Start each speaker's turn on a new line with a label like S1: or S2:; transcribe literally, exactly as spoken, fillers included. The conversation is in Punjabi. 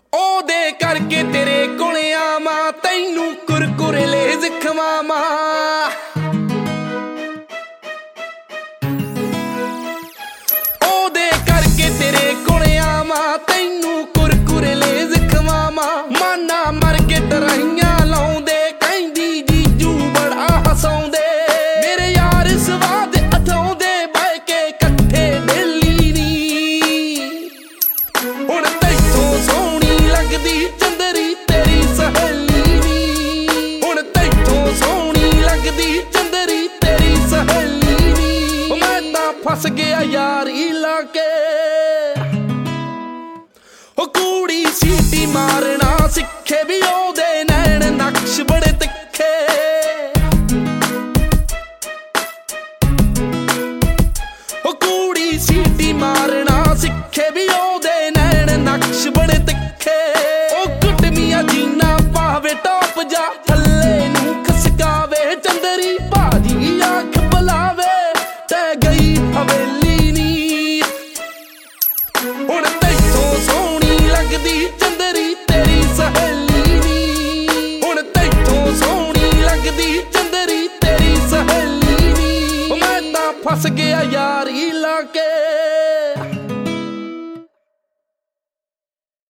S1: ਉਹਦੇ ਕਰਕੇ ਤੇਰੇ ਕੋਲ ਆਵਾਂ, ਤੈਨੂੰ ਕੁਰਕੁਰੇ ਲੇਜ਼ ਖਵਾਵਾਂ। ਉਹਦੇ ਕਰਕੇ ਤੇਰੇ ਕੋਲ ਆਵਾਂ, ਤੈਨੂੰ ਕੁਰਕੁਰੇ ਲੇਜ਼ ਖਵਾਵਾਂ। ਮਾਨਾ ਮਰ ਕੇ ਟਰਾਈਆਂ ਲਾਉਂਦੇ, ਕਹਿੰਦੀ ਜੀਜੂ ਬੜਾ ਹਸਾਉਂਦੇ। ਮੇਰੇ ਯਾਰ ਸਵਾਦ ਅਠਾਉਂਦੇ, ਬਹਿ ਕੇ ਇਕੱਠੇ ਡੇਲੀ ਨੀ। ਹੁਣ ਤੈਥੋਂ ਸੋਹਣੀ ਲੱਗਦੀ ਚੰਦਰੀ ਤੇਰੀ ਸਹੇਲੀ ਨੀ। ਹੁਣ ਤੈਥੋਂ ਸੋਹਣੀ ਲੱਗਦੀ ਚੰਦਰੀ ਤੇਰੀ ਸਹੇਲੀ ਨੀ। ਮੈਂ ਤਾਂ ਫਸ ਗਿਆ ਯਾਰੀ ਲਾ ਕੇ। ਉਹ ਕੁੜੀ ਸੀਟੀ ਮਾਰਨਾ ਸਿੱਖੇ, ਵੀ ਉਹਦੇ ਨੈਣ ਨਕਸ਼ ਬੜੇ ਤਿੱਖੇ। ਉਹ ਕੁੜੀ ਸੀਟੀ ਮਾਰਨਾ ਸਿੱਖੇ, ਵੀ ਉਹਦੇ ਨੈਣ ਨਕਸ਼ ਬੜੇ ਤਿੱਖੇ। ਉਹ ਕੁੱਟਮੀਆਂ ਜੀਨਾ ਪਾਵੇ, ਟੌਪ ਜਾ ਥੱਲੇ ਨੂੰ ਖਸਕਾਵੇ। ਚੰਦਰੀ ਬਾਜੀ ਅੱਖ ਬੁਲਾਵੇ, ਤੈ ਗਈ ਹਵੇਲੀ ਨੀ। ਹੁਣ ਤੈਥੋਂ ਸੋਹਣੀ ਲੱਗਦੀ ਚੰਦਰੀ ਤੇਰੀ ਸਹੇਲੀ ਨੀ। ਹੁਣ ਤੈਥੋਂ ਸੋਹਣੀ ਲੱਗਦੀ ਚੰਦਰੀ ਤੇਰੀ ਸਹੇਲੀ ਨੀ। ਮੈਂ ਤਾਂ ਫਸ ਗਿਆ ਯਾਰੀ ਲਾ ਕੇ।